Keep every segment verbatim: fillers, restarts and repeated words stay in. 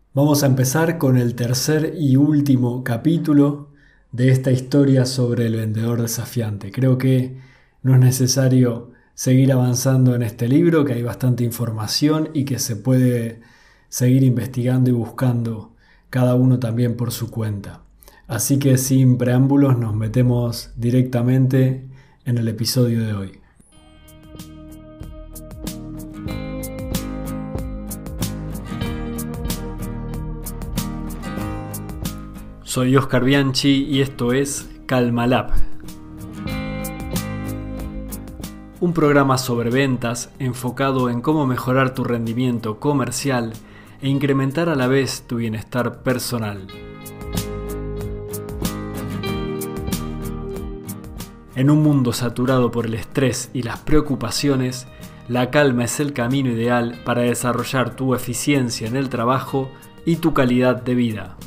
Vamos a empezar con el tercer y último capítulo de esta historia sobre el vendedor desafiante. Creo que no es necesario seguir avanzando en este libro, que hay bastante información y que se puede seguir investigando y buscando cada uno también por su cuenta. Así que sin preámbulos nos metemos directamente en el episodio de hoy. Soy Oscar Bianchi y esto es Calmalab, un programa sobre ventas enfocado en cómo mejorar tu rendimiento comercial e incrementar a la vez tu bienestar personal. En un mundo saturado por el estrés y las preocupaciones, la calma es el camino ideal para desarrollar tu eficiencia en el trabajo y tu calidad de vida.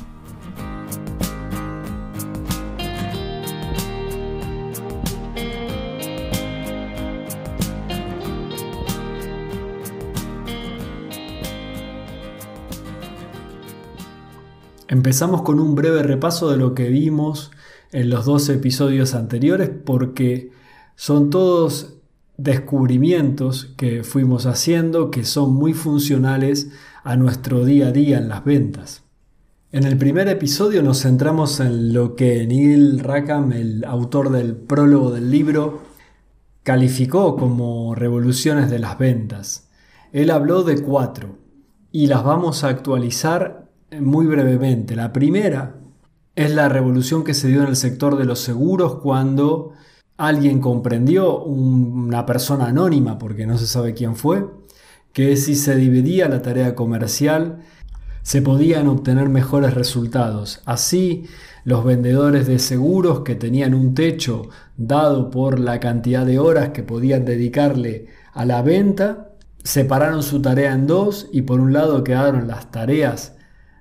Empezamos con un breve repaso de lo que vimos en los dos episodios anteriores porque son todos descubrimientos que fuimos haciendo que son muy funcionales a nuestro día a día en las ventas. En el primer episodio nos centramos en lo que Neil Rackham, el autor del prólogo del libro, calificó como revoluciones de las ventas. Él habló de cuatro y las vamos a actualizar muy brevemente. La primera es la revolución que se dio en el sector de los seguros cuando alguien comprendió, una persona anónima, porque no se sabe quién fue, que si se dividía la tarea comercial se podían obtener mejores resultados. Así, los vendedores de seguros que tenían un techo dado por la cantidad de horas que podían dedicarle a la venta, separaron su tarea en dos y por un lado quedaron las tareas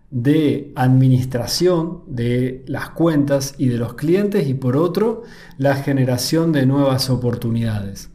de administración de las cuentas y de los clientes y por otro la generación de nuevas oportunidades.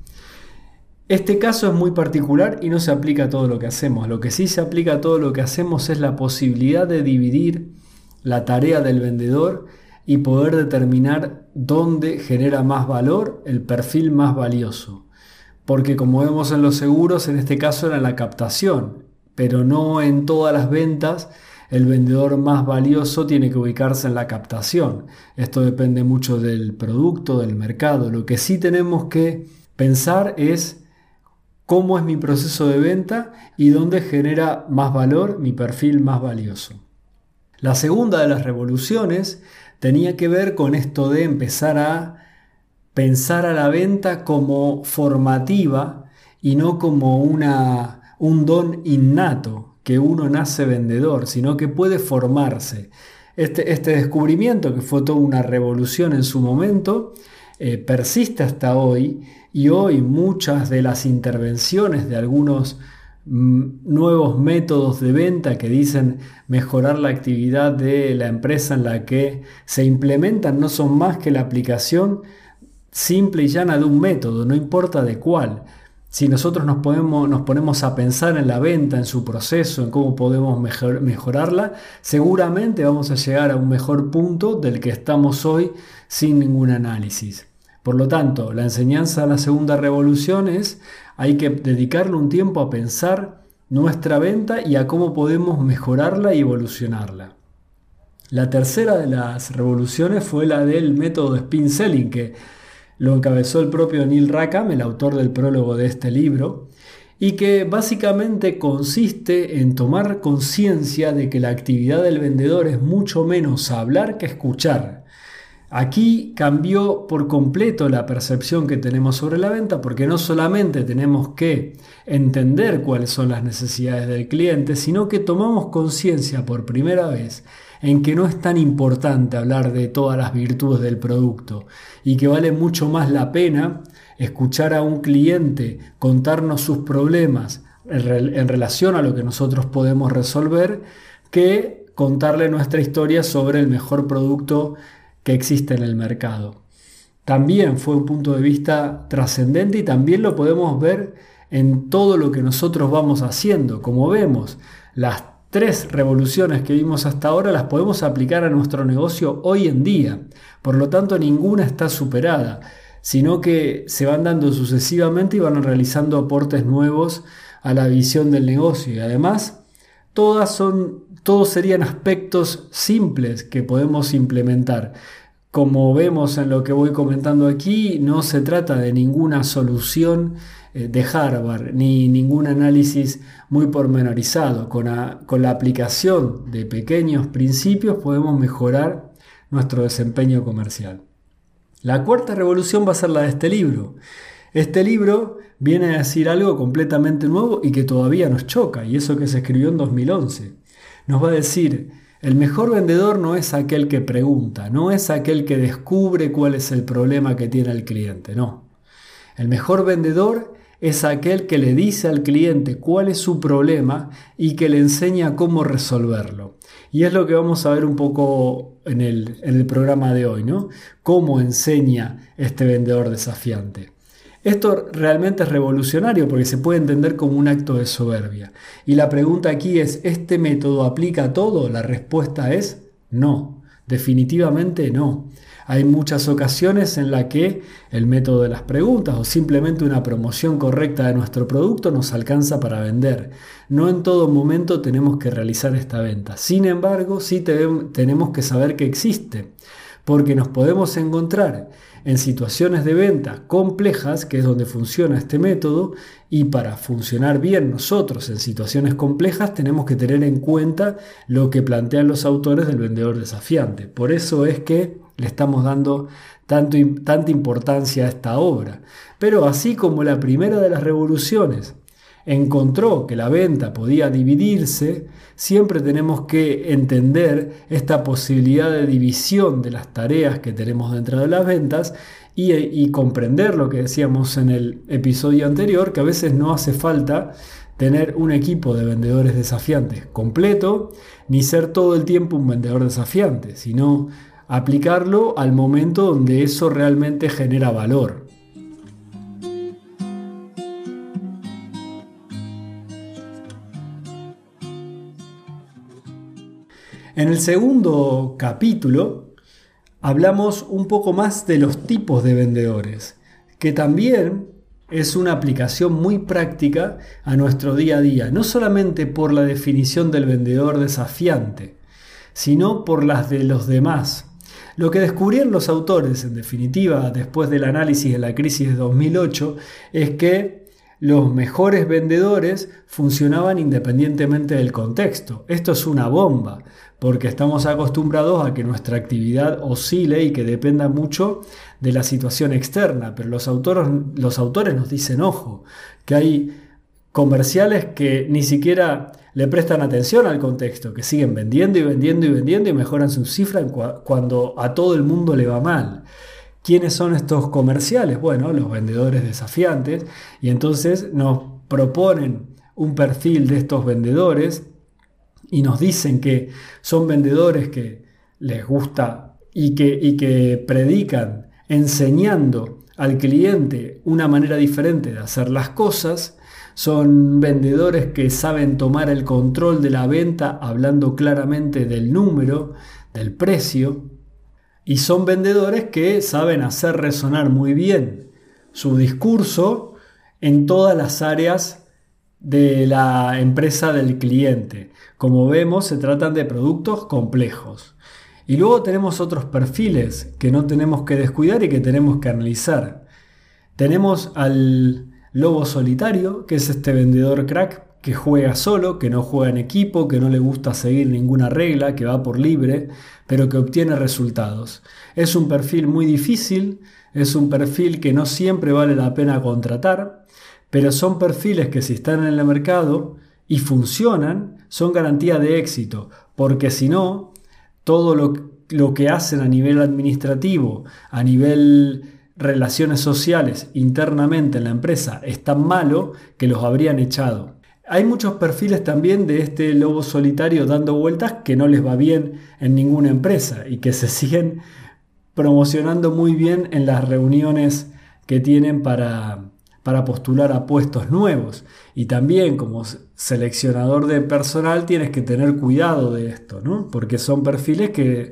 Este caso es muy particular y no se aplica a todo lo que hacemos. Lo que sí se aplica a todo lo que hacemos es la posibilidad de dividir la tarea del vendedor y poder determinar dónde genera más valor, el perfil más valioso. Porque como vemos en los seguros, en este caso era la captación, pero no en todas las ventas. El vendedor más valioso tiene que ubicarse en la captación. Esto depende mucho del producto, del mercado. Lo que sí tenemos que pensar es cómo es mi proceso de venta y dónde genera más valor mi perfil más valioso. La segunda de las revoluciones tenía que ver con esto de empezar a pensar a la venta como formativa y no como una, un don innato, que uno nace vendedor, sino que puede formarse. Este, este descubrimiento, que fue toda una revolución en su momento, eh, persiste hasta hoy y hoy muchas de las intervenciones de algunos mm, nuevos métodos de venta que dicen mejorar la actividad de la empresa en la que se implementan no son más que la aplicación simple y llana de un método, no importa de cuál. Si nosotros nos, podemos, nos ponemos a pensar en la venta, en su proceso, en cómo podemos mejor, mejorarla, seguramente vamos a llegar a un mejor punto del que estamos hoy sin ningún análisis. Por lo tanto, la enseñanza de la segunda revolución es hay que dedicarle un tiempo a pensar nuestra venta y a cómo podemos mejorarla y evolucionarla. La tercera de las revoluciones fue la del método de spin selling, que lo encabezó el propio Neil Rackham, el autor del prólogo de este libro, y que básicamente consiste en tomar conciencia de que la actividad del vendedor es mucho menos hablar que escuchar. Aquí cambió por completo la percepción que tenemos sobre la venta, porque no solamente tenemos que entender cuáles son las necesidades del cliente, sino que tomamos conciencia por primera vez en que no es tan importante hablar de todas las virtudes del producto y que vale mucho más la pena escuchar a un cliente contarnos sus problemas en relación a lo que nosotros podemos resolver que contarle nuestra historia sobre el mejor producto que existe en el mercado. También fue un punto de vista trascendente y también lo podemos ver en todo lo que nosotros vamos haciendo. Como vemos, las tres revoluciones que vimos hasta ahora las podemos aplicar a nuestro negocio hoy en día. Por lo tanto, ninguna está superada, sino que se van dando sucesivamente y van realizando aportes nuevos a la visión del negocio. Y además, todas son, todos serían aspectos simples que podemos implementar. Como vemos en lo que voy comentando aquí, no se trata de ninguna solución de Harvard ni ningún análisis muy pormenorizado. Con la, con la aplicación de pequeños principios podemos mejorar nuestro desempeño comercial. La cuarta revolución va a ser la de este libro. Este libro viene a decir algo completamente nuevo y que todavía nos choca, y eso que se escribió en dos mil once. Nos va a decir: el mejor vendedor no es aquel que pregunta, no es aquel que descubre cuál es el problema que tiene el cliente, no. El mejor vendedor es aquel que le dice al cliente cuál es su problema y que le enseña cómo resolverlo. Y es lo que vamos a ver un poco en el, en el programa de hoy, ¿no? Cómo enseña este vendedor desafiante. Esto realmente es revolucionario porque se puede entender como un acto de soberbia. Y la pregunta aquí es: ¿este método aplica a todo? La respuesta es no, definitivamente no. Hay muchas ocasiones en las que el método de las preguntas o simplemente una promoción correcta de nuestro producto nos alcanza para vender. No en todo momento tenemos que realizar esta venta. Sin embargo, sí te- tenemos que saber que existe, porque nos podemos encontrar en situaciones de venta complejas, que es donde funciona este método, y para funcionar bien nosotros en situaciones complejas tenemos que tener en cuenta lo que plantean los autores del vendedor desafiante. Por eso es que le estamos dando tanto, tanta importancia a esta obra. Pero así como la primera de las revoluciones encontró que la venta podía dividirse, siempre tenemos que entender esta posibilidad de división de las tareas que tenemos dentro de las ventas y, y comprender lo que decíamos en el episodio anterior, que a veces no hace falta tener un equipo de vendedores desafiantes completo, ni ser todo el tiempo un vendedor desafiante, sino aplicarlo al momento donde eso realmente genera valor. En el segundo capítulo hablamos un poco más de los tipos de vendedores, que también es una aplicación muy práctica a nuestro día a día, no solamente por la definición del vendedor desafiante, sino por las de los demás. Lo que descubrieron los autores, en definitiva, después del análisis de la crisis de dos mil ocho, es que los mejores vendedores funcionaban independientemente del contexto. Esto es una bomba, porque estamos acostumbrados a que nuestra actividad oscile y que dependa mucho de la situación externa, pero los autores, los autores nos dicen, ojo, que hay comerciales que ni siquiera le prestan atención al contexto, que siguen vendiendo y vendiendo y vendiendo y mejoran sus cifras cuando a todo el mundo le va mal. ¿Quiénes son estos comerciales? Bueno, los vendedores desafiantes, y entonces nos proponen un perfil de estos vendedores y nos dicen que son vendedores que les gusta y que, y que predican enseñando al cliente una manera diferente de hacer las cosas. Son vendedores que saben tomar el control de la venta hablando claramente del número, del precio. Y son vendedores que saben hacer resonar muy bien su discurso en todas las áreas de la empresa del cliente. Como vemos, se tratan de productos complejos. Y luego tenemos otros perfiles que no tenemos que descuidar y que tenemos que analizar. Tenemos al lobo solitario, que es este vendedor crack que juega solo, que no juega en equipo, que no le gusta seguir ninguna regla, que va por libre, pero que obtiene resultados. Es un perfil muy difícil, es un perfil que no siempre vale la pena contratar, pero son perfiles que si están en el mercado y funcionan, son garantía de éxito, porque si no, todo lo, lo que hacen a nivel administrativo, a nivel relaciones sociales internamente en la empresa es tan malo que los habrían echado. Hay muchos perfiles también de este lobo solitario dando vueltas que no les va bien en ninguna empresa y que se siguen promocionando muy bien en las reuniones que tienen para, para postular a puestos nuevos. Y también, como seleccionador de personal tienes que tener cuidado de esto, ¿no? Porque son perfiles que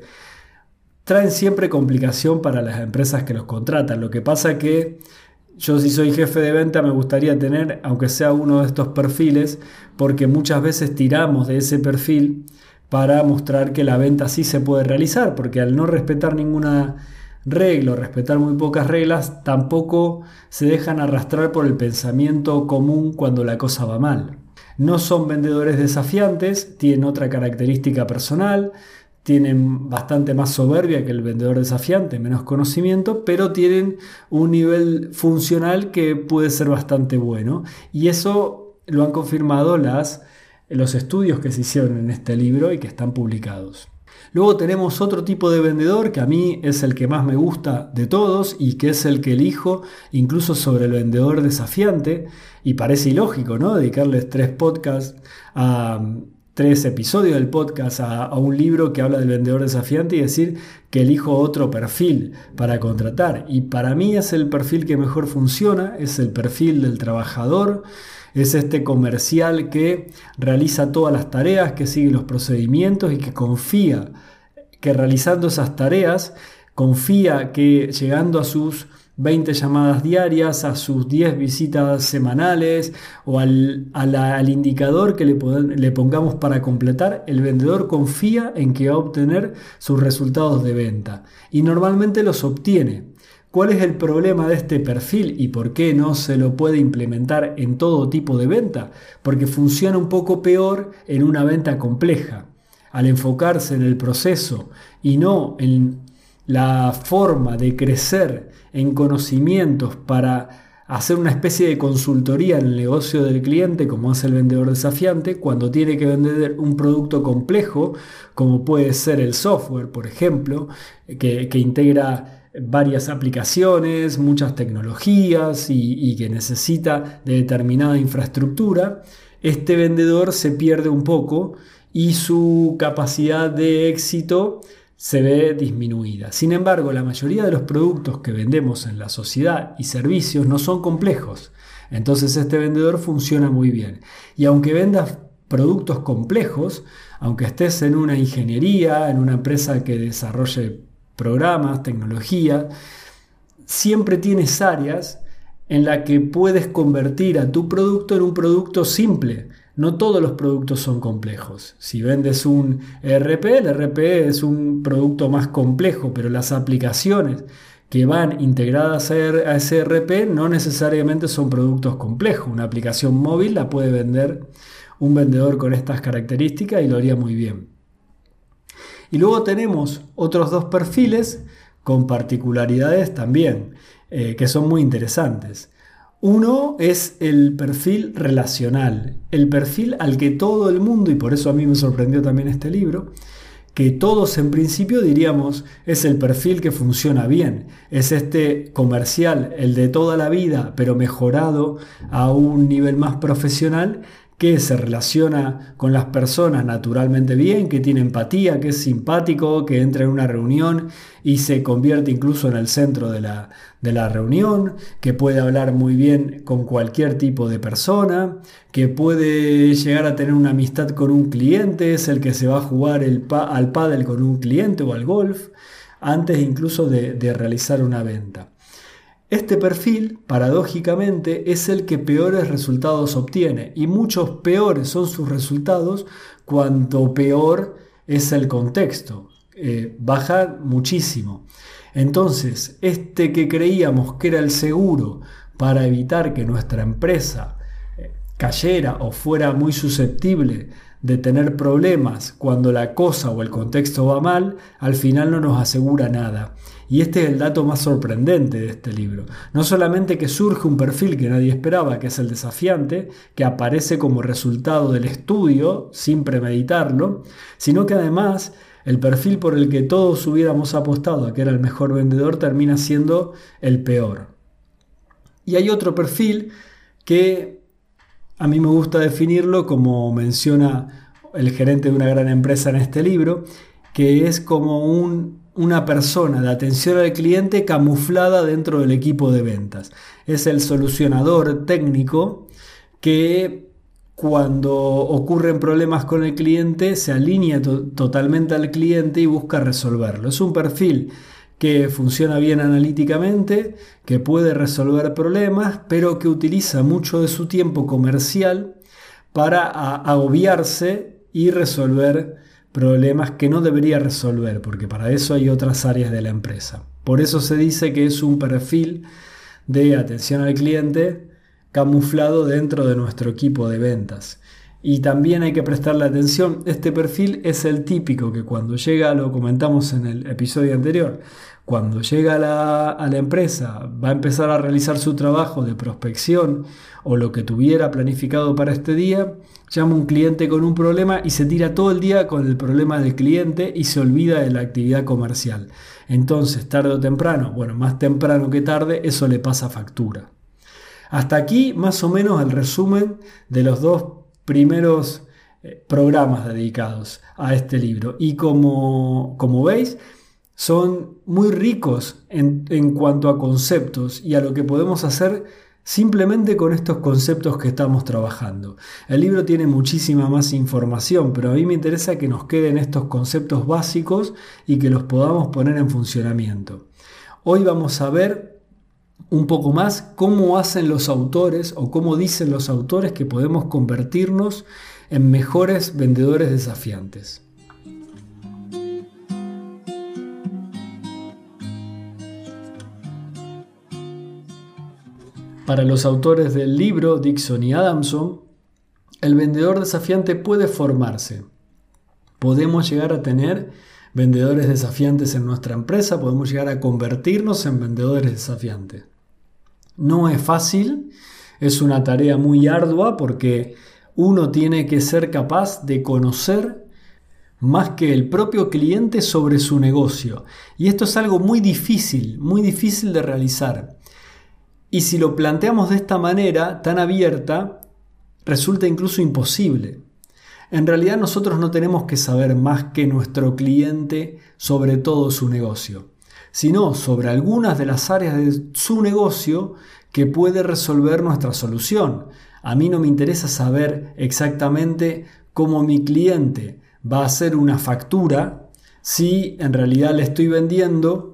traen siempre complicación para las empresas que los contratan. Lo que pasa es que yo, si soy jefe de venta, me gustaría tener, aunque sea uno de estos perfiles, porque muchas veces tiramos de ese perfil para mostrar que la venta sí se puede realizar, porque al no respetar ninguna regla, respetar muy pocas reglas, tampoco se dejan arrastrar por el pensamiento común cuando la cosa va mal. No son vendedores desafiantes, tienen otra característica personal, tienen bastante más soberbia que el vendedor desafiante, menos conocimiento, pero tienen un nivel funcional que puede ser bastante bueno. Y eso lo han confirmado las, los estudios que se hicieron en este libro y que están publicados. Luego tenemos otro tipo de vendedor que a mí es el que más me gusta de todos y que es el que elijo incluso sobre el vendedor desafiante, y parece ilógico, ¿no? Dedicarles tres podcasts a tres episodios del podcast a, a un libro que habla del vendedor desafiante y decir que elijo otro perfil para contratar. Y para mí es el perfil que mejor funciona, es el perfil del trabajador. Es este comercial que realiza todas las tareas, que sigue los procedimientos y que confía que realizando esas tareas, confía que llegando a sus veinte llamadas diarias, a sus diez visitas semanales o al, a la, al indicador que le, le pongamos para completar, el vendedor confía en que va a obtener sus resultados de venta y normalmente los obtiene. ¿Cuál es el problema de este perfil y por qué no se lo puede implementar en todo tipo de venta? Porque funciona un poco peor en una venta compleja. Al enfocarse en el proceso y no en la forma de crecer en conocimientos para hacer una especie de consultoría en el negocio del cliente, como hace el vendedor desafiante, cuando tiene que vender un producto complejo, como puede ser el software, por ejemplo, que, que integra varias aplicaciones, muchas tecnologías y, y que necesita de determinada infraestructura, este vendedor se pierde un poco y su capacidad de éxito se ve disminuida. Sin embargo, la mayoría de los productos que vendemos en la sociedad y servicios no son complejos. Entonces este vendedor funciona muy bien. Y aunque vendas productos complejos, aunque estés en una ingeniería, en una empresa que desarrolle programas, tecnología, siempre tienes áreas en las que puedes convertir a tu producto en un producto simple. No todos los productos son complejos. Si vendes un E R P, el E R P es un producto más complejo, pero las aplicaciones que van integradas a ese E R P no necesariamente son productos complejos. Una aplicación móvil la puede vender un vendedor con estas características y lo haría muy bien. Y luego tenemos otros dos perfiles con particularidades también, eh, que son muy interesantes. Uno es el perfil relacional, el perfil al que todo el mundo, y por eso a mí me sorprendió también este libro, que todos en principio diríamos es el perfil que funciona bien, es este comercial, el de toda la vida, pero mejorado a un nivel más profesional, que se relaciona con las personas naturalmente bien, que tiene empatía, que es simpático, que entra en una reunión y se convierte incluso en el centro de la, de la reunión, que puede hablar muy bien con cualquier tipo de persona, que puede llegar a tener una amistad con un cliente, es el que se va a jugar el pa- al pádel con un cliente o al golf, antes incluso de, de realizar una venta. Este perfil, paradójicamente, es el que peores resultados obtiene y muchos peores son sus resultados cuanto peor es el contexto. Eh, baja muchísimo. Entonces, este que creíamos que era el seguro para evitar que nuestra empresa eh, cayera o fuera muy susceptible de tener problemas cuando la cosa o el contexto va mal, al final no nos asegura nada. Y este es el dato más sorprendente de este libro. No solamente que surge un perfil que nadie esperaba, que es el desafiante, que aparece como resultado del estudio, sin premeditarlo, sino que además el perfil por el que todos hubiéramos apostado a que era el mejor vendedor termina siendo el peor. Y hay otro perfil que a mí me gusta definirlo como menciona el gerente de una gran empresa en este libro, que es como un, una persona de atención al cliente camuflada dentro del equipo de ventas. Es el solucionador técnico que cuando ocurren problemas con el cliente, se alinea to- totalmente al cliente y busca resolverlo. Es un perfil que funciona bien analíticamente, que puede resolver problemas, pero que utiliza mucho de su tiempo comercial para a- agobiarse y resolver problemas que no debería resolver, porque para eso hay otras áreas de la empresa. Por eso se dice que es un perfil de atención al cliente camuflado dentro de nuestro equipo de ventas. Y también hay que prestarle atención, este perfil es el típico que cuando llega, lo comentamos en el episodio anterior, cuando llega a la, a la empresa, va a empezar a realizar su trabajo de prospección o lo que tuviera planificado para este día, llama a un cliente con un problema y se tira todo el día con el problema del cliente y se olvida de la actividad comercial. Entonces, tarde o temprano, bueno, más temprano que tarde, eso le pasa factura. Hasta aquí más o menos el resumen de los dos primeros eh, programas dedicados a este libro. Y como, como veis, son muy ricos en, en cuanto a conceptos y a lo que podemos hacer simplemente con estos conceptos que estamos trabajando. El libro tiene muchísima más información, pero a mí me interesa que nos queden estos conceptos básicos y que los podamos poner en funcionamiento. Hoy vamos a ver un poco más cómo hacen los autores o cómo dicen los autores que podemos convertirnos en mejores vendedores desafiantes. Para los autores del libro, Dixon y Adamson, el vendedor desafiante puede formarse. Podemos llegar a tener vendedores desafiantes en nuestra empresa, podemos llegar a convertirnos en vendedores desafiantes. No es fácil, es una tarea muy ardua porque uno tiene que ser capaz de conocer más que el propio cliente sobre su negocio. Y esto es algo muy difícil, muy difícil de realizar. Y si lo planteamos de esta manera tan abierta, resulta incluso imposible. En realidad nosotros no tenemos que saber más que nuestro cliente sobre todo su negocio, sino sobre algunas de las áreas de su negocio que puede resolver nuestra solución. A mí no me interesa saber exactamente cómo mi cliente va a hacer una factura si en realidad le estoy vendiendo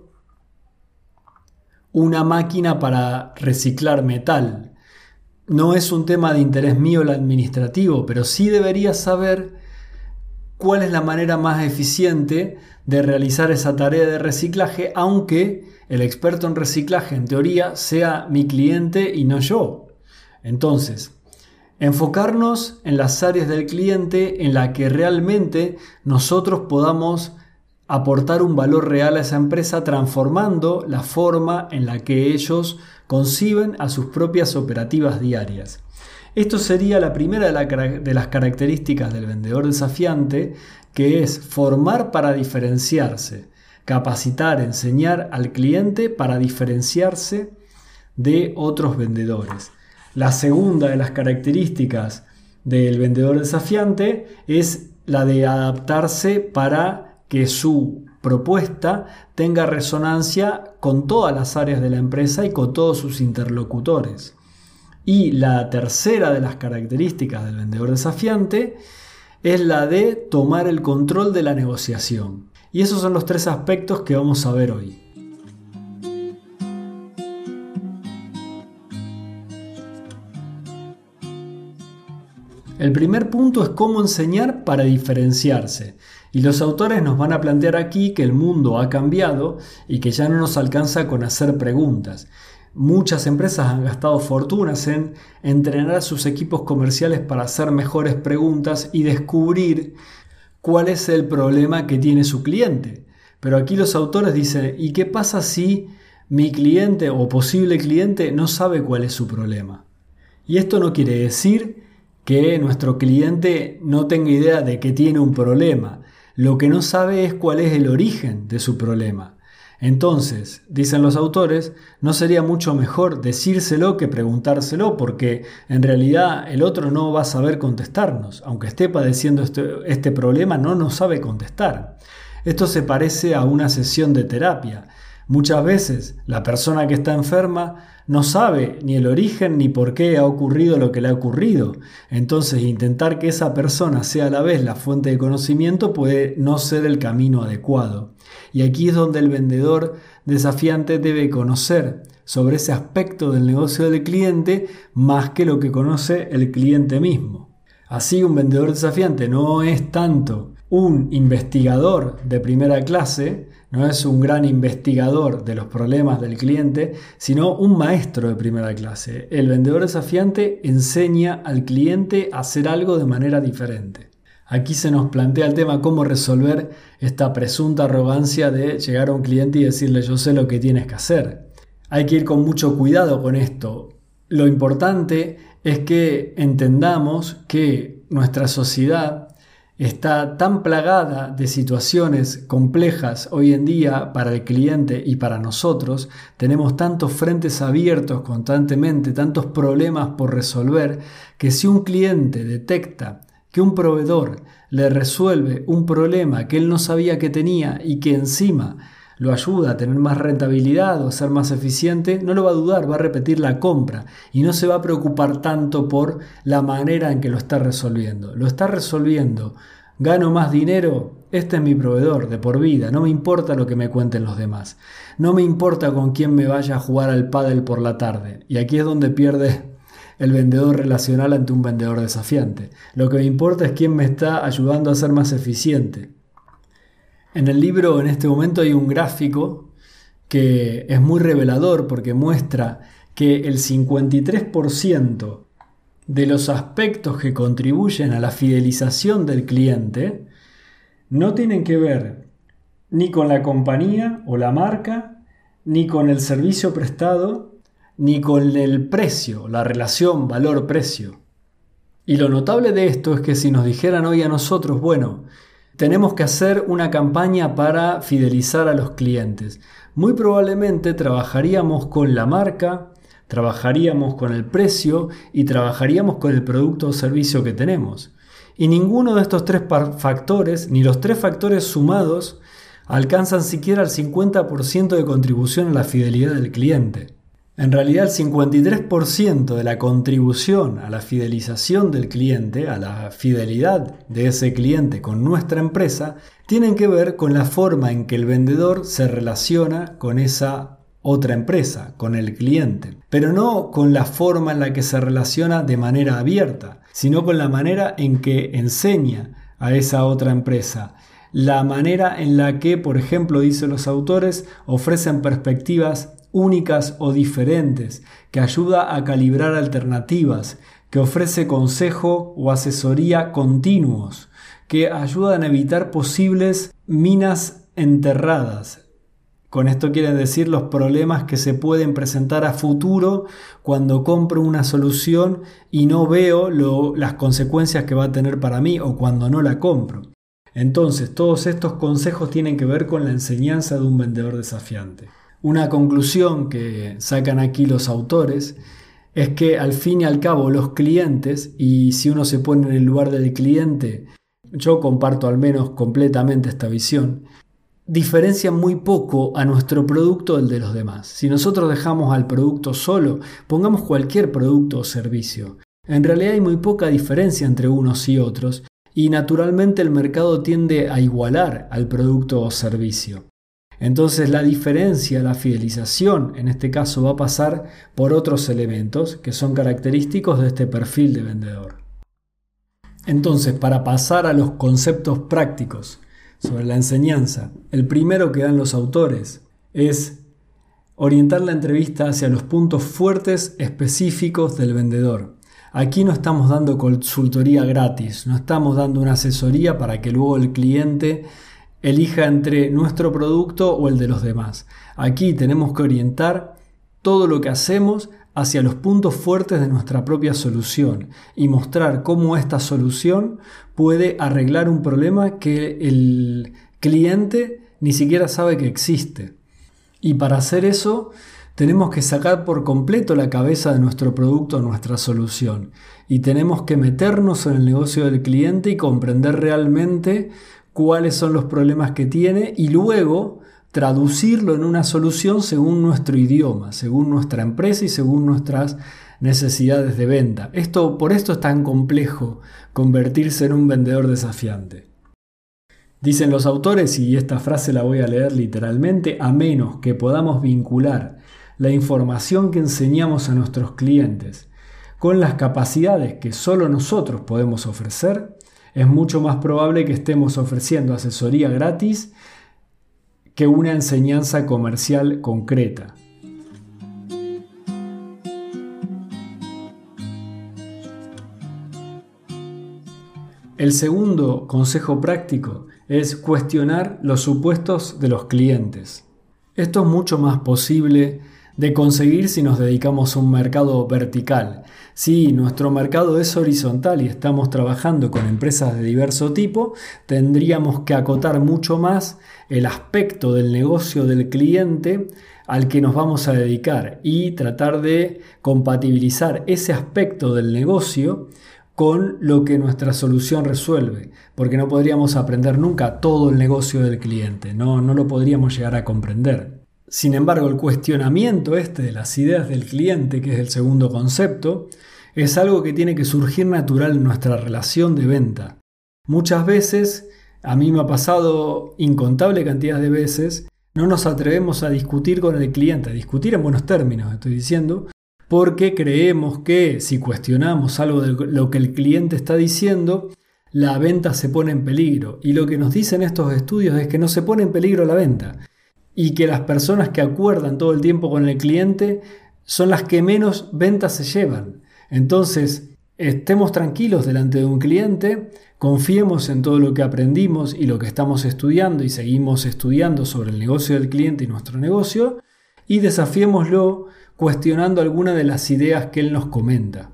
una máquina para reciclar metal. No es un tema de interés mío el administrativo, pero sí debería saber cuál es la manera más eficiente de realizar esa tarea de reciclaje, aunque el experto en reciclaje en teoría sea mi cliente y no yo. Entonces, enfocarnos en las áreas del cliente en las que realmente nosotros podamos aportar un valor real a esa empresa, transformando la forma en la que ellos conciben a sus propias operativas diarias. Esto sería la primera de, la, de las características del vendedor desafiante, que es formar para diferenciarse, capacitar, enseñar al cliente para diferenciarse de otros vendedores. La segunda de las características del vendedor desafiante es la de adaptarse para que su propuesta tenga resonancia con todas las áreas de la empresa y con todos sus interlocutores. Y la tercera de las características del vendedor desafiante es la de tomar el control de la negociación. Y esos son los tres aspectos que vamos a ver hoy. El primer punto es cómo enseñar para diferenciarse. Y los autores nos van a plantear aquí que el mundo ha cambiado y que ya no nos alcanza con hacer preguntas. Muchas empresas han gastado fortunas en entrenar a sus equipos comerciales para hacer mejores preguntas y descubrir cuál es el problema que tiene su cliente. Pero aquí los autores dicen, ¿y qué pasa si mi cliente o posible cliente no sabe cuál es su problema? Y esto no quiere decir que nuestro cliente no tenga idea de que tiene un problema. Lo que no sabe es cuál es el origen de su problema. Entonces, dicen los autores, no sería mucho mejor decírselo que preguntárselo, porque en realidad el otro no va a saber contestarnos. Aunque esté padeciendo este, este problema, no nos sabe contestar. Esto se parece a una sesión de terapia. Muchas veces la persona que está enferma no sabe ni el origen ni por qué ha ocurrido lo que le ha ocurrido. Entonces, intentar que esa persona sea a la vez la fuente de conocimiento puede no ser el camino adecuado. Y aquí es donde el vendedor desafiante debe conocer sobre ese aspecto del negocio del cliente más que lo que conoce el cliente mismo. Así, un vendedor desafiante no es tanto un investigador de primera clase, no es un gran investigador de los problemas del cliente, sino un maestro de primera clase. El vendedor desafiante enseña al cliente a hacer algo de manera diferente. Aquí se nos plantea el tema cómo resolver esta presunta arrogancia de llegar a un cliente y decirle yo sé lo que tienes que hacer. Hay que ir con mucho cuidado con esto. Lo importante es que entendamos que nuestra sociedad está tan plagada de situaciones complejas hoy en día para el cliente y para nosotros. Tenemos tantos frentes abiertos constantemente, tantos problemas por resolver, que si un cliente detecta que un proveedor le resuelve un problema que él no sabía que tenía y que encima lo ayuda a tener más rentabilidad o a ser más eficiente, no lo va a dudar, va a repetir la compra y no se va a preocupar tanto por la manera en que lo está resolviendo. Lo está resolviendo, gano más dinero, este es mi proveedor de por vida, no me importa lo que me cuenten los demás. No me importa con quién me vaya a jugar al pádel por la tarde. Y aquí es donde pierde el vendedor relacional ante un vendedor desafiante. Lo que me importa es quién me está ayudando a ser más eficiente. En el libro en este momento hay un gráfico que es muy revelador porque muestra que el cincuenta y tres por ciento de los aspectos que contribuyen a la fidelización del cliente no tienen que ver ni con la compañía o la marca, ni con el servicio prestado, ni con el precio, la relación valor-precio. Y lo notable de esto es que si nos dijeran hoy a nosotros, bueno, tenemos que hacer una campaña para fidelizar a los clientes, muy probablemente trabajaríamos con la marca, trabajaríamos con el precio y trabajaríamos con el producto o servicio que tenemos. Y ninguno de estos tres factores, ni los tres factores sumados, alcanzan siquiera el cincuenta por ciento de contribución a la fidelidad del cliente. En realidad el cincuenta y tres por ciento de la contribución a la fidelización del cliente, a la fidelidad de ese cliente con nuestra empresa, tienen que ver con la forma en que el vendedor se relaciona con esa otra empresa, con el cliente. Pero no con la forma en la que se relaciona de manera abierta, sino con la manera en que enseña a esa otra empresa. La manera en la que, por ejemplo, dicen los autores, ofrecen perspectivas únicas o diferentes, que ayuda a calibrar alternativas, que ofrece consejo o asesoría continuos, que ayudan a evitar posibles minas enterradas. Con esto quieren decir los problemas que se pueden presentar a futuro cuando compro una solución y no veo lo, las consecuencias que va a tener para mí o cuando no la compro. Entonces, todos estos consejos tienen que ver con la enseñanza de un vendedor desafiante. Una conclusión que sacan aquí los autores es que al fin y al cabo los clientes, y si uno se pone en el lugar del cliente, yo comparto al menos completamente esta visión, diferencian muy poco a nuestro producto del de los demás. Si nosotros dejamos al producto solo, pongamos cualquier producto o servicio, en realidad hay muy poca diferencia entre unos y otros y naturalmente el mercado tiende a igualar al producto o servicio. Entonces la diferencia, la fidelización, en este caso va a pasar por otros elementos que son característicos de este perfil de vendedor. Entonces, para pasar a los conceptos prácticos sobre la enseñanza, el primero que dan los autores es orientar la entrevista hacia los puntos fuertes específicos del vendedor. Aquí no estamos dando consultoría gratis, no estamos dando una asesoría para que luego el cliente elija entre nuestro producto o el de los demás. Aquí tenemos que orientar todo lo que hacemos hacia los puntos fuertes de nuestra propia solución y mostrar cómo esta solución puede arreglar un problema que el cliente ni siquiera sabe que existe. Y para hacer eso tenemos que sacar por completo la cabeza de nuestro producto o nuestra solución y tenemos que meternos en el negocio del cliente y comprender realmente cuáles son los problemas que tiene y luego traducirlo en una solución según nuestro idioma, según nuestra empresa y según nuestras necesidades de venta. Esto, por esto es tan complejo convertirse en un vendedor desafiante. Dicen los autores, y esta frase la voy a leer literalmente: a menos que podamos vincular la información que enseñamos a nuestros clientes con las capacidades que solo nosotros podemos ofrecer, es mucho más probable que estemos ofreciendo asesoría gratis que una enseñanza comercial concreta. El segundo consejo práctico es cuestionar los supuestos de los clientes. Esto es mucho más posible de conseguir si nos dedicamos a un mercado vertical. Si nuestro mercado es horizontal y estamos trabajando con empresas de diverso tipo, tendríamos que acotar mucho más el aspecto del negocio del cliente al que nos vamos a dedicar y tratar de compatibilizar ese aspecto del negocio con lo que nuestra solución resuelve, porque no podríamos aprender nunca todo el negocio del cliente, no, no lo podríamos llegar a comprender. Sin embargo, el cuestionamiento este de las ideas del cliente, que es el segundo concepto, es algo que tiene que surgir natural en nuestra relación de venta. Muchas veces, a mí me ha pasado incontable cantidad de veces, no nos atrevemos a discutir con el cliente, a discutir en buenos términos, estoy diciendo, porque creemos que si cuestionamos algo de lo que el cliente está diciendo, la venta se pone en peligro. Y lo que nos dicen estos estudios es que no se pone en peligro la venta y que las personas que acuerdan todo el tiempo con el cliente son las que menos ventas se llevan. Entonces, estemos tranquilos delante de un cliente, confiemos en todo lo que aprendimos y lo que estamos estudiando y seguimos estudiando sobre el negocio del cliente y nuestro negocio, y desafiémoslo cuestionando alguna de las ideas que él nos comenta.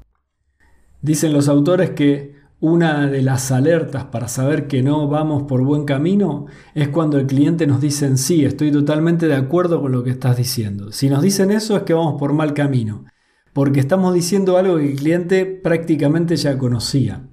Dicen los autores que una de las alertas para saber que no vamos por buen camino es cuando el cliente nos dice: sí, estoy totalmente de acuerdo con lo que estás diciendo. Si nos dicen eso es que vamos por mal camino, porque estamos diciendo algo que el cliente prácticamente ya conocía.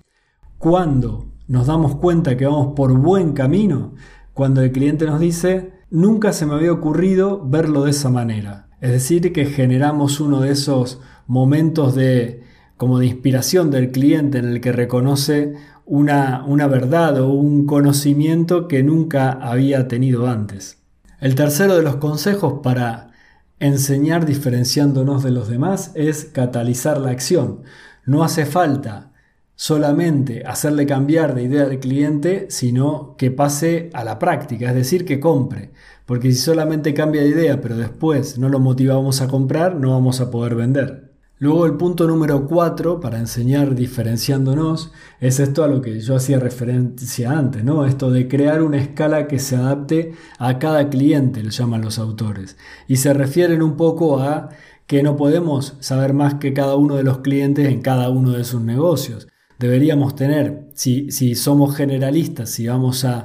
Cuando nos damos cuenta que vamos por buen camino, cuando el cliente nos dice: nunca se me había ocurrido verlo de esa manera. Es decir, que generamos uno de esos momentos de, como de inspiración del cliente en el que reconoce una, una verdad o un conocimiento que nunca había tenido antes. El tercero de los consejos para enseñar diferenciándonos de los demás es catalizar la acción. No hace falta solamente hacerle cambiar de idea al cliente, sino que pase a la práctica, es decir, que compre. Porque si solamente cambia de idea, pero después no lo motivamos a comprar, no vamos a poder vender. Luego el punto número cuatro, para enseñar diferenciándonos, es esto a lo que yo hacía referencia antes, ¿no? Esto de crear una escala que se adapte a cada cliente, lo llaman los autores. Y se refieren un poco a que no podemos saber más que cada uno de los clientes en cada uno de sus negocios. Deberíamos tener, si, si somos generalistas, si vamos a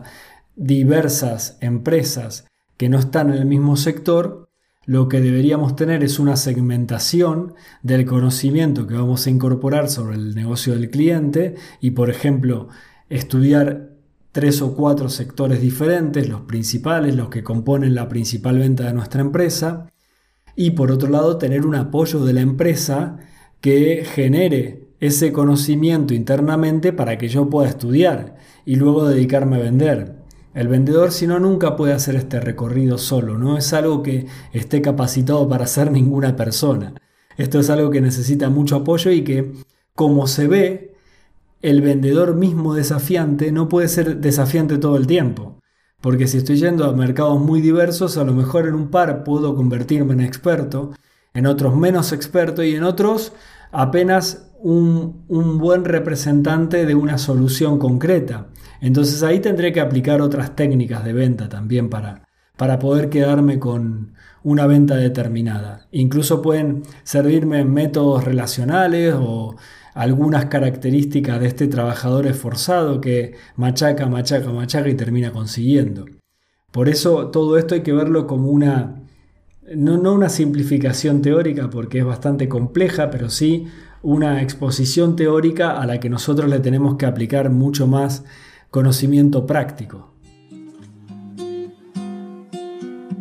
diversas empresas que no están en el mismo sector, lo que deberíamos tener es una segmentación del conocimiento que vamos a incorporar sobre el negocio del cliente y, por ejemplo, estudiar tres o cuatro sectores diferentes, los principales, los que componen la principal venta de nuestra empresa, y por otro lado tener un apoyo de la empresa que genere ese conocimiento internamente para que yo pueda estudiar y luego dedicarme a vender. El vendedor, si no, nunca puede hacer este recorrido solo, no es algo que esté capacitado para hacer ninguna persona. Esto es algo que necesita mucho apoyo y que, como se ve, el vendedor mismo desafiante no puede ser desafiante todo el tiempo. Porque si estoy yendo a mercados muy diversos, a lo mejor en un par puedo convertirme en experto, en otros menos experto y en otros apenas un, un buen representante de una solución concreta. Entonces ahí tendré que aplicar otras técnicas de venta también para, para poder quedarme con una venta determinada. Incluso pueden servirme métodos relacionales o algunas características de este trabajador esforzado que machaca, machaca, machaca y termina consiguiendo. Por eso todo esto hay que verlo como una, no, no una simplificación teórica porque es bastante compleja, pero sí una exposición teórica a la que nosotros le tenemos que aplicar mucho más conocimiento práctico.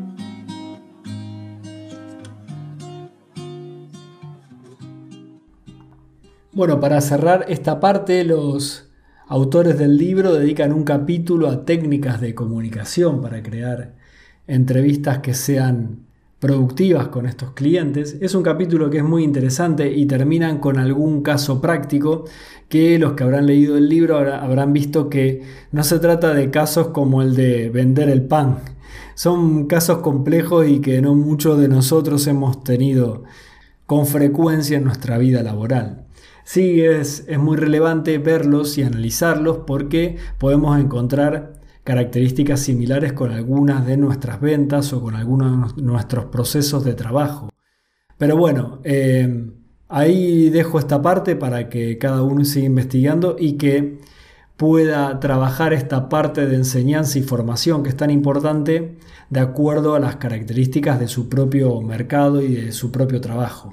Bueno, para cerrar esta parte, los autores del libro dedican un capítulo a técnicas de comunicación para crear entrevistas que sean productivas con estos clientes. Es un capítulo que es muy interesante y terminan con algún caso práctico que los que habrán leído el libro habrán visto que no se trata de casos como el de vender el pan. Son casos complejos y que no muchos de nosotros hemos tenido con frecuencia en nuestra vida laboral. Sí, es, es muy relevante verlos y analizarlos porque podemos encontrar características similares con algunas de nuestras ventas o con algunos de nuestros procesos de trabajo. Pero bueno, eh, ahí dejo esta parte para que cada uno siga investigando y que pueda trabajar esta parte de enseñanza y formación que es tan importante de acuerdo a las características de su propio mercado y de su propio trabajo.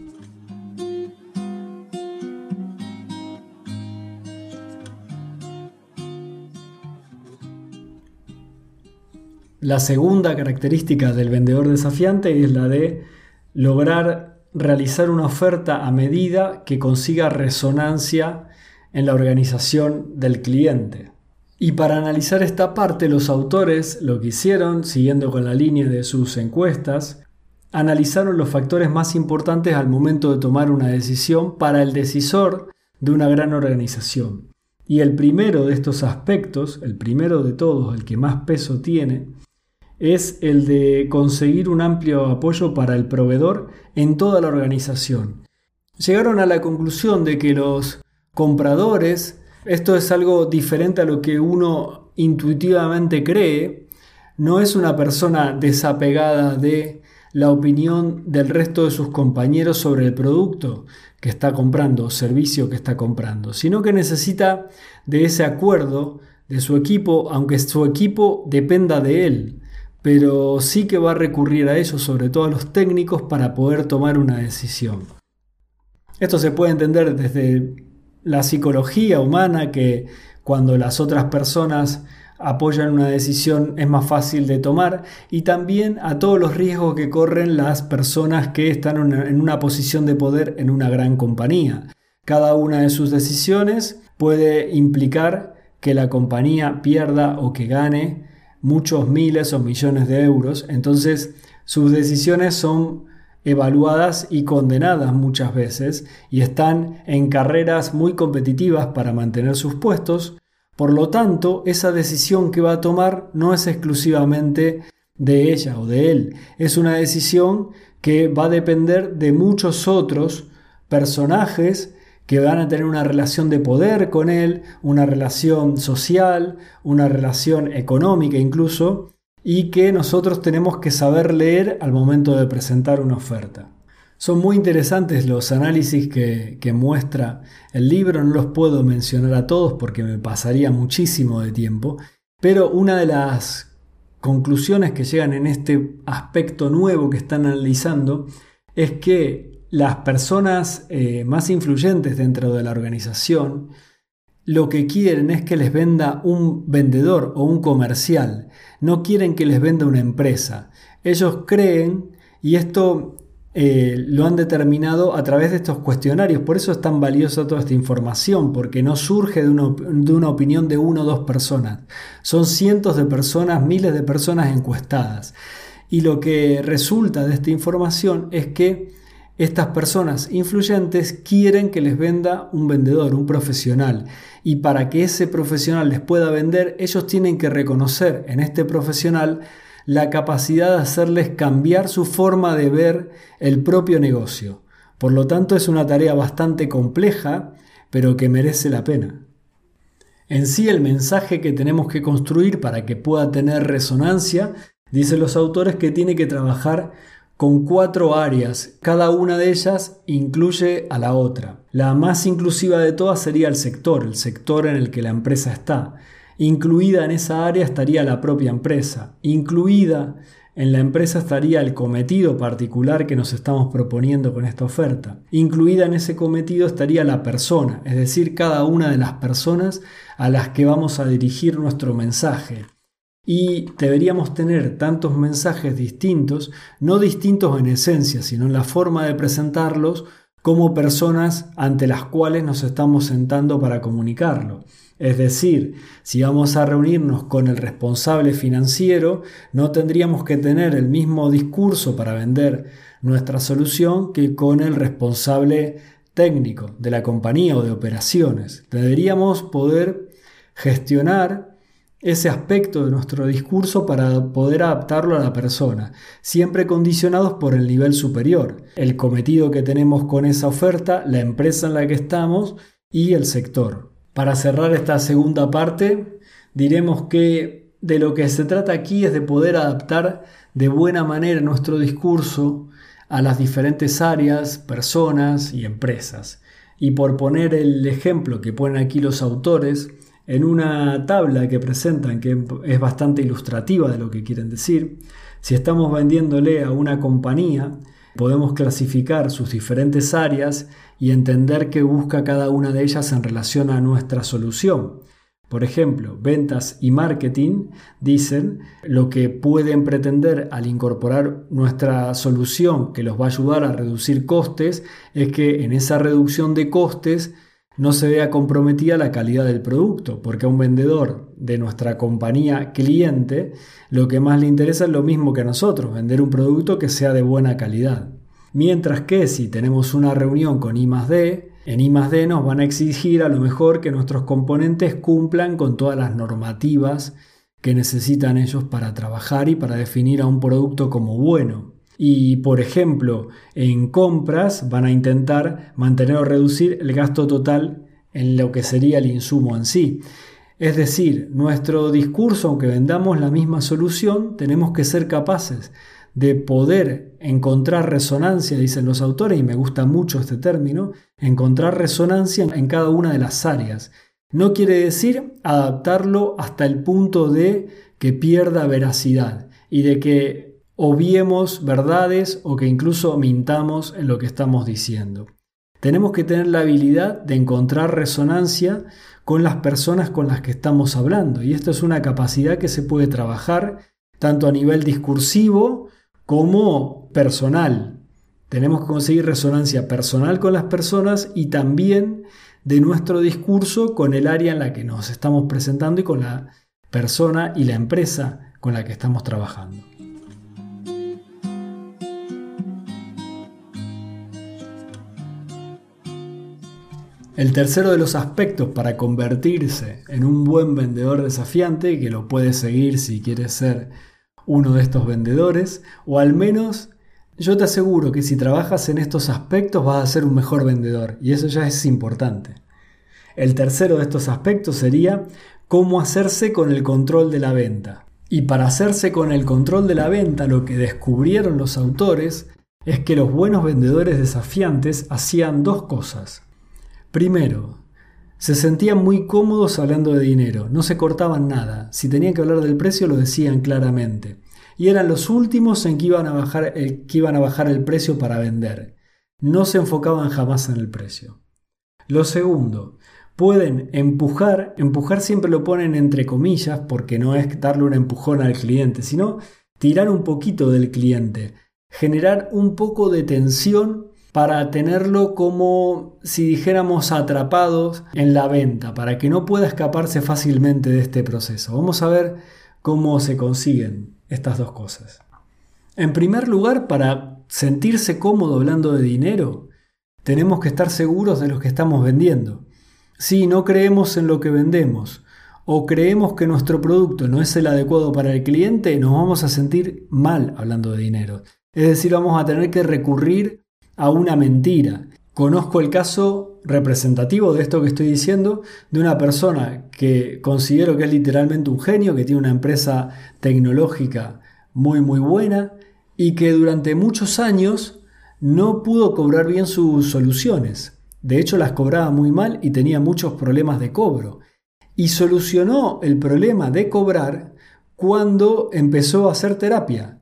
La segunda característica del vendedor desafiante es la de lograr realizar una oferta a medida que consiga resonancia en la organización del cliente. Y para analizar esta parte, los autores lo que hicieron, siguiendo con la línea de sus encuestas, analizaron los factores más importantes al momento de tomar una decisión para el decisor de una gran organización. Y el primero de estos aspectos, el primero de todos, el que más peso tiene, es el de conseguir un amplio apoyo para el proveedor en toda la organización. Llegaron a la conclusión de que los compradores, esto es algo diferente a lo que uno intuitivamente cree, no es una persona desapegada de la opinión del resto de sus compañeros sobre el producto que está comprando o servicio que está comprando, sino que necesita de ese acuerdo de su equipo, aunque su equipo dependa de él. Pero sí que va a recurrir a ellos, sobre todo a los técnicos, para poder tomar una decisión. Esto se puede entender desde la psicología humana, que cuando las otras personas apoyan una decisión es más fácil de tomar, y también a todos los riesgos que corren las personas que están en una posición de poder en una gran compañía. Cada una de sus decisiones puede implicar que la compañía pierda o que gane muchos miles o millones de euros, entonces sus decisiones son evaluadas y condenadas muchas veces y están en carreras muy competitivas para mantener sus puestos. Por lo tanto, esa decisión que va a tomar no es exclusivamente de ella o de él, es una decisión que va a depender de muchos otros personajes que van a tener una relación de poder con él, una relación social, una relación económica incluso, y que nosotros tenemos que saber leer al momento de presentar una oferta. Son muy interesantes los análisis que, que muestra el libro, no los puedo mencionar a todos porque me pasaría muchísimo de tiempo, pero una de las conclusiones que llegan en este aspecto nuevo que están analizando es que las personas eh, más influyentes dentro de la organización lo que quieren es que les venda un vendedor o un comercial, no quieren que les venda una empresa. Ellos creen, y esto eh, lo han determinado a través de estos cuestionarios, por eso es tan valiosa toda esta información, porque no surge de una, de una opinión de una o dos personas, son cientos de personas, miles de personas encuestadas. Y lo que resulta de esta información es que estas personas influyentes quieren que les venda un vendedor, un profesional. Y para que ese profesional les pueda vender, ellos tienen que reconocer en este profesional la capacidad de hacerles cambiar su forma de ver el propio negocio. Por lo tanto, es una tarea bastante compleja, pero que merece la pena. En sí, el mensaje que tenemos que construir para que pueda tener resonancia, dicen los autores que tiene que trabajar con cuatro áreas, cada una de ellas incluye a la otra. La más inclusiva de todas sería el sector, el sector en el que la empresa está. Incluida en esa área estaría la propia empresa. Incluida en la empresa estaría el cometido particular que nos estamos proponiendo con esta oferta. Incluida en ese cometido estaría la persona, es decir, cada una de las personas a las que vamos a dirigir nuestro mensaje. Y deberíamos tener tantos mensajes distintos, no distintos en esencia, sino en la forma de presentarlos, como personas ante las cuales nos estamos sentando para comunicarlo. Es decir, si vamos a reunirnos con el responsable financiero, no tendríamos que tener el mismo discurso para vender nuestra solución que con el responsable técnico de la compañía o de operaciones. Deberíamos poder gestionar ese aspecto de nuestro discurso para poder adaptarlo a la persona, siempre condicionados por el nivel superior, el cometido que tenemos con esa oferta, la empresa en la que estamos y el sector. Para cerrar esta segunda parte, diremos que de lo que se trata aquí es de poder adaptar de buena manera nuestro discurso a las diferentes áreas, personas y empresas. Y por poner el ejemplo que ponen aquí los autores, en una tabla que presentan que es bastante ilustrativa de lo que quieren decir, si estamos vendiéndole a una compañía, podemos clasificar sus diferentes áreas y entender qué busca cada una de ellas en relación a nuestra solución. Por ejemplo, ventas y marketing dicen lo que pueden pretender al incorporar nuestra solución que los va a ayudar a reducir costes es que en esa reducción de costes no se vea comprometida la calidad del producto, porque a un vendedor de nuestra compañía cliente lo que más le interesa es lo mismo que a nosotros, vender un producto que sea de buena calidad. Mientras que si tenemos una reunión con I más D, en I más D nos van a exigir a lo mejor que nuestros componentes cumplan con todas las normativas que necesitan ellos para trabajar y para definir a un producto como bueno. Y, por ejemplo, en compras van a intentar mantener o reducir el gasto total en lo que sería el insumo en sí. Es decir, nuestro discurso, aunque vendamos la misma solución, tenemos que ser capaces de poder encontrar resonancia, dicen los autores, y me gusta mucho este término, encontrar resonancia en cada una de las áreas. No quiere decir adaptarlo hasta el punto de que pierda veracidad y de que obviemos verdades o que incluso mintamos en lo que estamos diciendo. Tenemos que tener la habilidad de encontrar resonancia con las personas con las que estamos hablando, y esto es una capacidad que se puede trabajar tanto a nivel discursivo como personal. Tenemos que conseguir resonancia personal con las personas y también de nuestro discurso con el área en la que nos estamos presentando y con la persona y la empresa con la que estamos trabajando. El tercero de los aspectos para convertirse en un buen vendedor desafiante, que lo puedes seguir si quieres ser uno de estos vendedores, o al menos yo te aseguro que si trabajas en estos aspectos vas a ser un mejor vendedor, y eso ya es importante. El tercero de estos aspectos sería cómo hacerse con el control de la venta. Y para hacerse con el control de la venta, lo que descubrieron los autores es que los buenos vendedores desafiantes hacían dos cosas. Primero, se sentían muy cómodos hablando de dinero, no se cortaban nada, si tenían que hablar del precio lo decían claramente, y eran los últimos en que iban a bajar el, que iban a bajar el precio para vender, no se enfocaban jamás en el precio. Lo segundo, pueden empujar, empujar siempre lo ponen entre comillas porque no es darle un empujón al cliente, sino tirar un poquito del cliente, generar un poco de tensión para tenerlo como si dijéramos atrapados en la venta, para que no pueda escaparse fácilmente de este proceso. Vamos a ver cómo se consiguen estas dos cosas. En primer lugar, para sentirse cómodo hablando de dinero, tenemos que estar seguros de lo que estamos vendiendo. Si no creemos en lo que vendemos o creemos que nuestro producto no es el adecuado para el cliente, nos vamos a sentir mal hablando de dinero. Es decir, vamos a tener que recurrir a una mentira. Conozco el caso representativo de esto que estoy diciendo de una persona que considero que es literalmente un genio, que tiene una empresa tecnológica muy muy buena y que durante muchos años no pudo cobrar bien sus soluciones. De hecho, las cobraba muy mal y tenía muchos problemas de cobro. Y solucionó el problema de cobrar cuando empezó a hacer terapia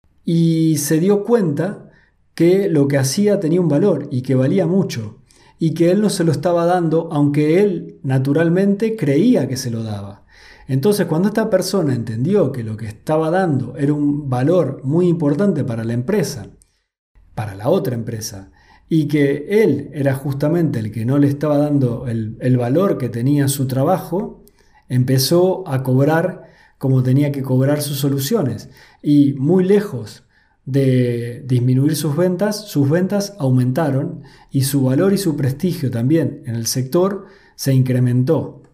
y se dio cuenta que lo que hacía tenía un valor y que valía mucho y que él no se lo estaba dando, aunque él naturalmente creía que se lo daba. Entonces, cuando esta persona entendió que lo que estaba dando era un valor muy importante para la empresa, para la otra empresa, y que él era justamente el que no le estaba dando el, el valor que tenía su trabajo, empezó a cobrar como tenía que cobrar sus soluciones y muy lejos de disminuir sus ventas, sus ventas aumentaron y su valor y su prestigio también en el sector se incrementó.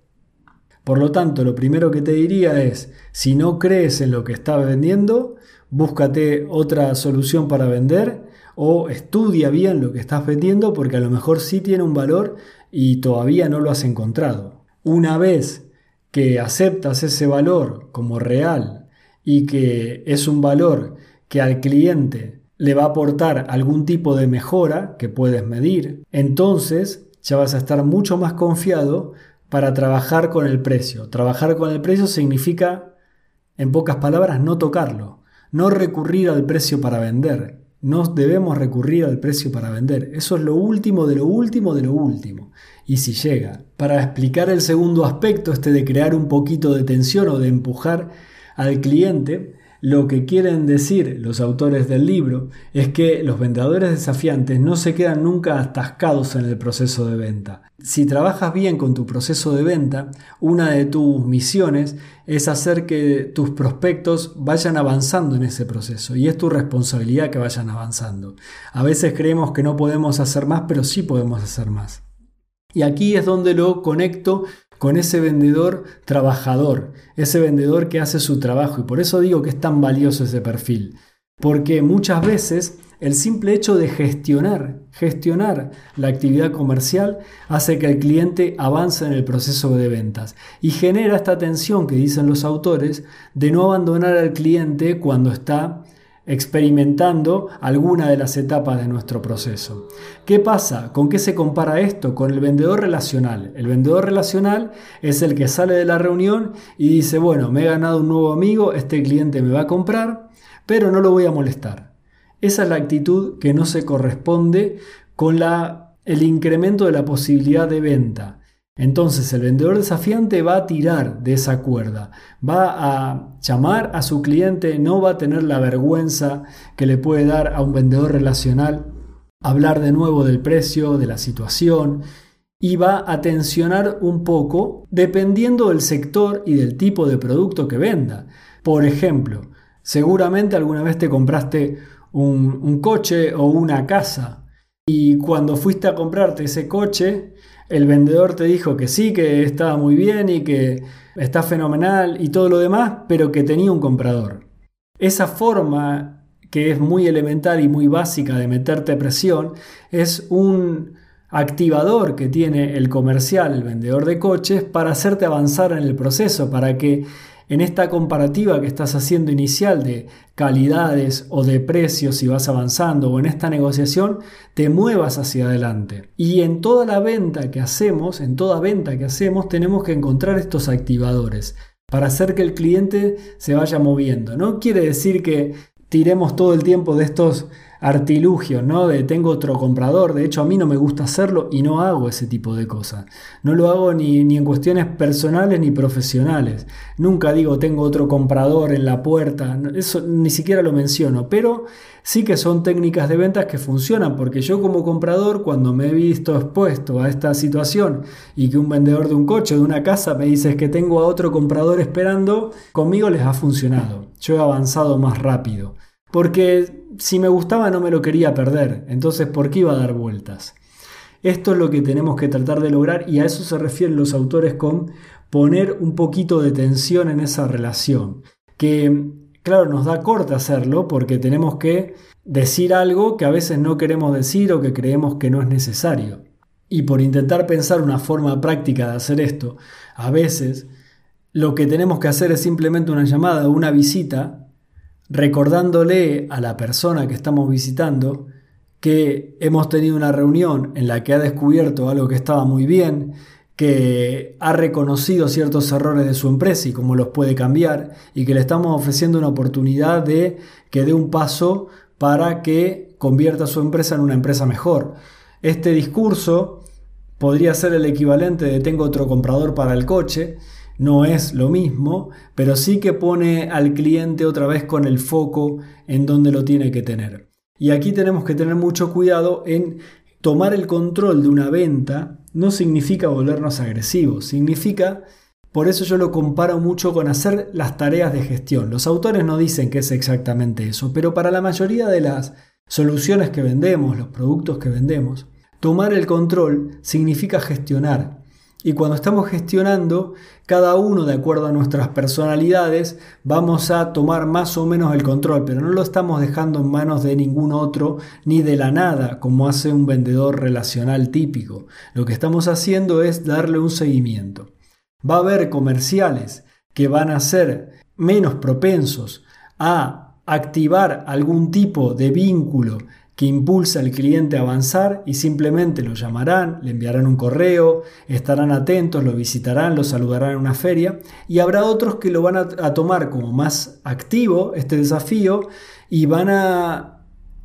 Por lo tanto, lo primero que te diría es, si no crees en lo que estás vendiendo, búscate otra solución para vender o estudia bien lo que estás vendiendo porque a lo mejor sí tiene un valor y todavía no lo has encontrado. Una vez que aceptas ese valor como real y que es un valor que al cliente le va a aportar algún tipo de mejora que puedes medir, entonces ya vas a estar mucho más confiado para trabajar con el precio. Trabajar con el precio significa, en pocas palabras, no tocarlo, no recurrir al precio para vender. No debemos recurrir al precio para vender. Eso es lo último de lo último de lo último. Y si llega. Para explicar el segundo aspecto, este de crear un poquito de tensión o de empujar al cliente, lo que quieren decir los autores del libro es que los vendedores desafiantes no se quedan nunca atascados en el proceso de venta. Si trabajas bien con tu proceso de venta, una de tus misiones es hacer que tus prospectos vayan avanzando en ese proceso y es tu responsabilidad que vayan avanzando. A veces creemos que no podemos hacer más, pero sí podemos hacer más. Y aquí es donde lo conecto con ese vendedor trabajador, ese vendedor que hace su trabajo. Y por eso digo que es tan valioso ese perfil. Porque muchas veces el simple hecho de gestionar, gestionar la actividad comercial hace que el cliente avance en el proceso de ventas. Y genera esta tensión que dicen los autores de no abandonar al cliente cuando está experimentando alguna de las etapas de nuestro proceso. ¿Qué pasa? ¿Con qué se compara esto? Con el vendedor relacional. El vendedor relacional es el que sale de la reunión y dice, bueno, me he ganado un nuevo amigo, este cliente me va a comprar, pero no lo voy a molestar. Esa es la actitud que no se corresponde con la, el incremento de la posibilidad de venta. Entonces el vendedor desafiante va a tirar de esa cuerda, va a llamar a su cliente, no va a tener la vergüenza que le puede dar a un vendedor relacional hablar de nuevo del precio, de la situación y va a tensionar un poco dependiendo del sector y del tipo de producto que venda. Por ejemplo, seguramente alguna vez te compraste un, un coche o una casa y cuando fuiste a comprarte ese coche, el vendedor te dijo que sí, que estaba muy bien y que está fenomenal y todo lo demás, pero que tenía un comprador. Esa forma, que es muy elemental y muy básica de meterte presión, es un activador que tiene el comercial, el vendedor de coches, para hacerte avanzar en el proceso, para que en esta comparativa que estás haciendo inicial de calidades o de precios si vas avanzando o en esta negociación te muevas hacia adelante. Y en toda la venta que hacemos, en toda venta que hacemos tenemos que encontrar estos activadores para hacer que el cliente se vaya moviendo. No quiere decir que tiremos todo el tiempo de estos artilugios, ¿no? De tengo otro comprador. De hecho, a mí no me gusta hacerlo y no hago ese tipo de cosas. No lo hago ni, ni en cuestiones personales ni profesionales. Nunca digo tengo otro comprador en la puerta. Eso ni siquiera lo menciono. Pero sí que son técnicas de ventas que funcionan, porque yo como comprador, cuando me he visto expuesto a esta situación y que un vendedor de un coche o de una casa me dice que tengo a otro comprador esperando, conmigo les ha funcionado. Yo he avanzado más rápido. Porque si me gustaba no me lo quería perder, entonces ¿por qué iba a dar vueltas? Esto es lo que tenemos que tratar de lograr y a eso se refieren los autores con poner un poquito de tensión en esa relación. Que claro, nos da corte hacerlo porque tenemos que decir algo que a veces no queremos decir o que creemos que no es necesario. Y por intentar pensar una forma práctica de hacer esto, a veces lo que tenemos que hacer es simplemente una llamada o una visita recordándole a la persona que estamos visitando que hemos tenido una reunión en la que ha descubierto algo que estaba muy bien, que ha reconocido ciertos errores de su empresa y cómo los puede cambiar y que le estamos ofreciendo una oportunidad de que dé un paso para que convierta su empresa en una empresa mejor. Este discurso podría ser el equivalente de tengo otro comprador para el coche. No es lo mismo, pero sí que pone al cliente otra vez con el foco en donde lo tiene que tener. Y aquí tenemos que tener mucho cuidado en tomar el control de una venta no significa volvernos agresivos, significa, por eso yo lo comparo mucho con hacer las tareas de gestión. Los autores no dicen que es exactamente eso, pero para la mayoría de las soluciones que vendemos, los productos que vendemos, tomar el control significa gestionar. Y cuando estamos gestionando, cada uno de acuerdo a nuestras personalidades vamos a tomar más o menos el control, pero no lo estamos dejando en manos de ningún otro ni de la nada, como hace un vendedor relacional típico. Lo que estamos haciendo es darle un seguimiento. Va a haber comerciales que van a ser menos propensos a activar algún tipo de vínculo que impulsa al cliente a avanzar y simplemente lo llamarán, le enviarán un correo, estarán atentos, lo visitarán, lo saludarán en una feria, y habrá otros que lo van a, a tomar como más activo este desafío y van a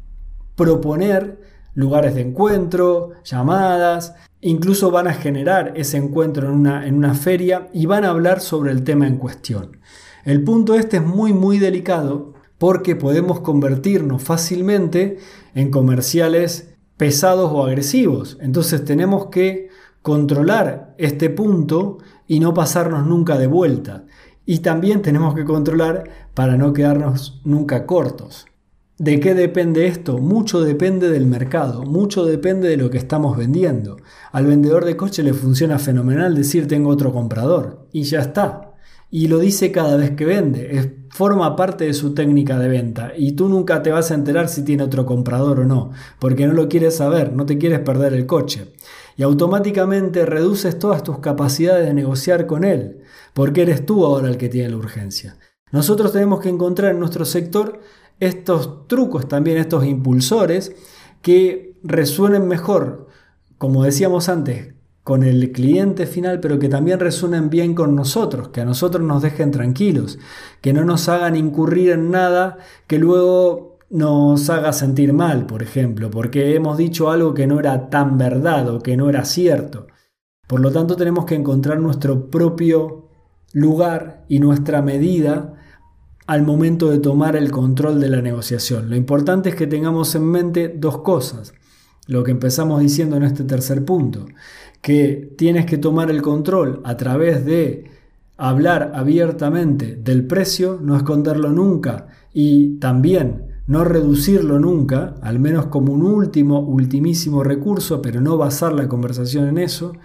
proponer lugares de encuentro, llamadas, incluso van a generar ese encuentro en una, en una feria y van a hablar sobre el tema en cuestión. El punto este es muy muy delicado porque podemos convertirnos fácilmente en comerciales pesados o agresivos. Entonces tenemos que controlar este punto y no pasarnos nunca de vuelta. Y también tenemos que controlar para no quedarnos nunca cortos. ¿De qué depende esto? Mucho depende del mercado, mucho depende de lo que estamos vendiendo. Al vendedor de coche le funciona fenomenal decir tengo otro comprador y ya está. Y lo dice cada vez que vende, es, forma parte de su técnica de venta y tú nunca te vas a enterar si tiene otro comprador o no, porque no lo quieres saber, no te quieres perder el coche. Y automáticamente reduces todas tus capacidades de negociar con él, porque eres tú ahora el que tiene la urgencia. Nosotros tenemos que encontrar en nuestro sector estos trucos también, estos impulsores que resuenen mejor, como decíamos antes, con el cliente final, pero que también resuenen bien con nosotros, que a nosotros nos dejen tranquilos, que no nos hagan incurrir en nada que luego nos haga sentir mal, por ejemplo, porque hemos dicho algo que no era tan verdad o que no era cierto. Por lo tanto, tenemos que encontrar nuestro propio lugar y nuestra medida al momento de tomar el control de la negociación. Lo importante es que tengamos en mente dos cosas. Lo que empezamos diciendo en este tercer punto, que tienes que tomar el control a través de hablar abiertamente del precio, no esconderlo nunca y también no reducirlo nunca, al menos como un último, ultimísimo recurso, pero no basar la conversación en eso.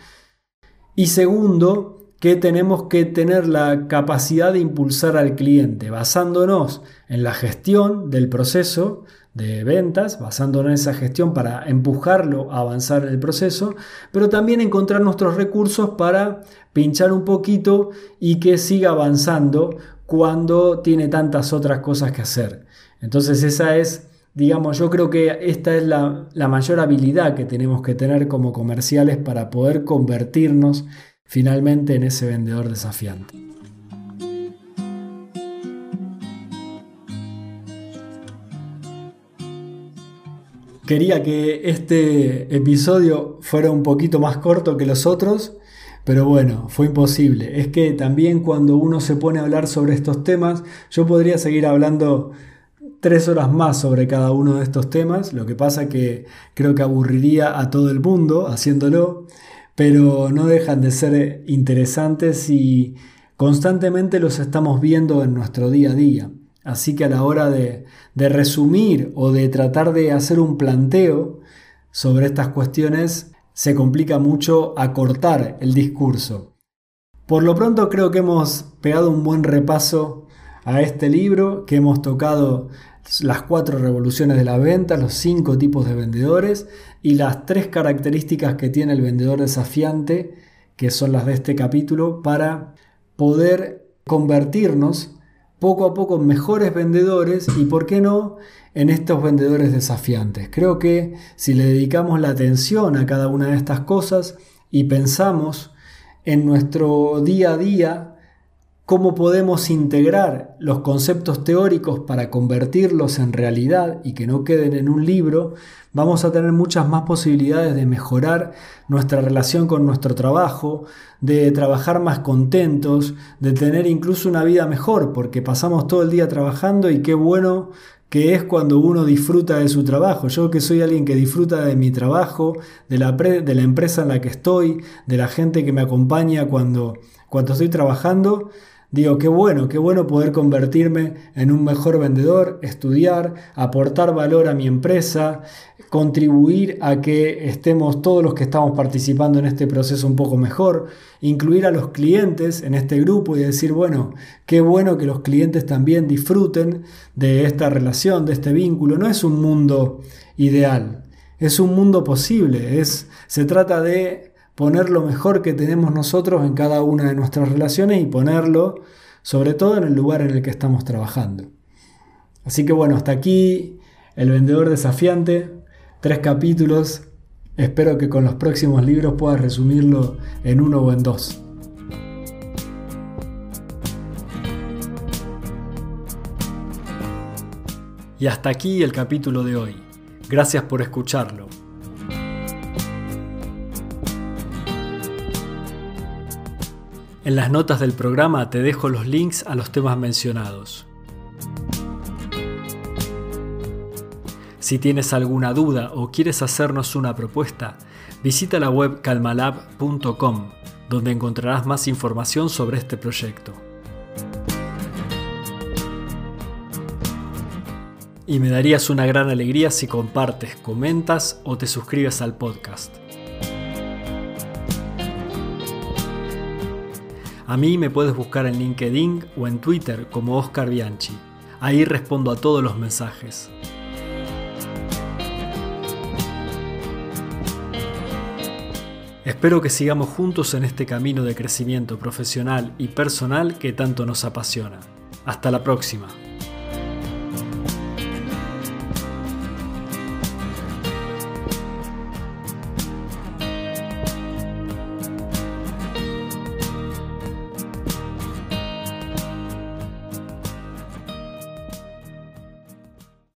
Y segundo, que tenemos que tener la capacidad de impulsar al cliente, basándonos en la gestión del proceso de ventas, basándonos en esa gestión para empujarlo a avanzar en el proceso, pero también encontrar nuestros recursos para pinchar un poquito y que siga avanzando cuando tiene tantas otras cosas que hacer. Entonces esa es, digamos, yo creo que esta es la, la mayor habilidad que tenemos que tener como comerciales para poder convertirnos finalmente en ese vendedor desafiante. Quería que este episodio fuera un poquito más corto que los otros, pero bueno, fue imposible. Es que también cuando uno se pone a hablar sobre estos temas, yo podría seguir hablando tres horas más sobre cada uno de estos temas. Lo que pasa que creo que aburriría a todo el mundo haciéndolo, pero no dejan de ser interesantes y constantemente los estamos viendo en nuestro día a día. Así que a la hora de, de resumir o de tratar de hacer un planteo sobre estas cuestiones, se complica mucho acortar el discurso. Por lo pronto creo que hemos pegado un buen repaso a este libro, que hemos tocado las cuatro revoluciones de la venta, los cinco tipos de vendedores y las tres características que tiene el vendedor desafiante, que son las de este capítulo, para poder convertirnos poco a poco en mejores vendedores y, por qué no, en estos vendedores desafiantes. Creo que si le dedicamos la atención a cada una de estas cosas y pensamos en nuestro día a día, cómo podemos integrar los conceptos teóricos para convertirlos en realidad y que no queden en un libro, vamos a tener muchas más posibilidades de mejorar nuestra relación con nuestro trabajo, de trabajar más contentos, de tener incluso una vida mejor, porque pasamos todo el día trabajando y qué bueno que es cuando uno disfruta de su trabajo. Yo que soy alguien que disfruta de mi trabajo, de la, pre- de la empresa en la que estoy, de la gente que me acompaña cuando, cuando estoy trabajando, digo, qué bueno, qué bueno poder convertirme en un mejor vendedor, estudiar, aportar valor a mi empresa, contribuir a que estemos todos los que estamos participando en este proceso un poco mejor, incluir a los clientes en este grupo y decir, bueno, qué bueno que los clientes también disfruten de esta relación, de este vínculo. No es un mundo ideal, es un mundo posible, es, se trata de poner lo mejor que tenemos nosotros en cada una de nuestras relaciones y ponerlo sobre todo en el lugar en el que estamos trabajando. Así que bueno, hasta aquí El Vendedor Desafiante, tres capítulos. Espero que con los próximos libros puedas resumirlo en uno o en dos. Y hasta aquí el capítulo de hoy. Gracias por escucharlo. En las notas del programa te dejo los links a los temas mencionados. Si tienes alguna duda o quieres hacernos una propuesta, visita la web calmalab punto com, donde encontrarás más información sobre este proyecto. Y me darías una gran alegría si compartes, comentas o te suscribes al podcast. A mí me puedes buscar en LinkedIn o en Twitter como Oscar Bianchi. Ahí respondo a todos los mensajes. Espero que sigamos juntos en este camino de crecimiento profesional y personal que tanto nos apasiona. Hasta la próxima.